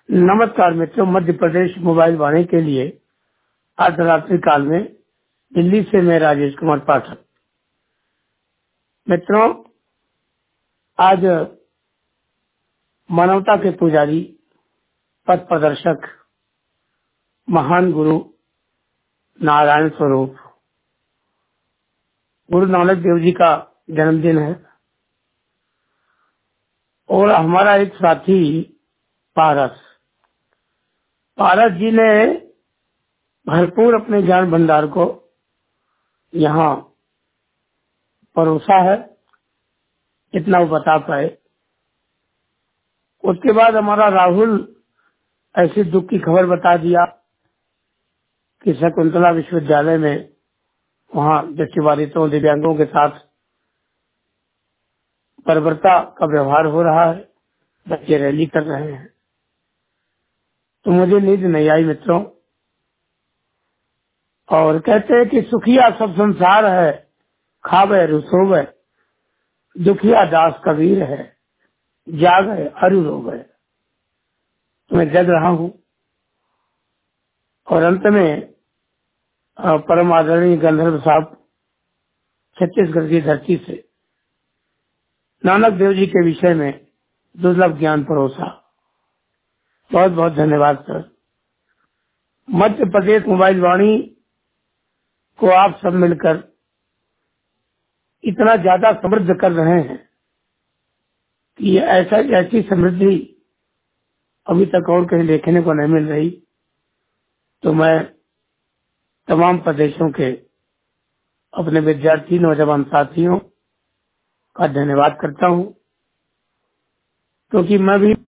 नमस्कार मित्रों, मध्य प्रदेश मोबाइल वाणी के लिए अर्धरात्रि काल में दिल्ली से मैं राजेश कुमार पाठक। मित्रों, आज मानवता के पुजारी, पथ प्रदर्शक, महान गुरु नारायण स्वरूप गुरु नानक देव जी का जन्मदिन है और हमारा एक साथी पारस जी ने भरपूर अपने ज्ञान भंडार को यहाँ परोसा है, इतना वो बता पाए। उसके बाद हमारा राहुल ऐसी दुख की खबर बता दिया कि शकुंतला विश्वविद्यालय में वहाँ दृष्टिबाधितों दिव्यांगों के साथ बर्बरता का व्यवहार हो रहा है, बच्चे रैली कर रहे हैं। तो मुझे नींद नहीं आई मित्रों, और कहते हैं कि सुखिया सब संसार है, खावे रुसोवे, दुखिया दास कबीर है, जागे अरु रोवे। तो मैं जग रहा हूँ और अंत में परम आदरणीय गंधर्व साहब छत्तीसगढ़ की धरती से नानक देव जी के विषय में दुर्लभ ज्ञान परोसा। बहुत बहुत धन्यवाद सर। मध्य प्रदेश मोबाइल वाणी को आप सब मिलकर इतना ज्यादा समृद्ध कर रहे हैं कि ऐसी समृद्धि अभी तक और कहीं देखने को नहीं मिल रही। तो मैं तमाम प्रदेशों के अपने विद्यार्थी नौजवान साथियों का धन्यवाद करता हूं, क्योंकि मैं भी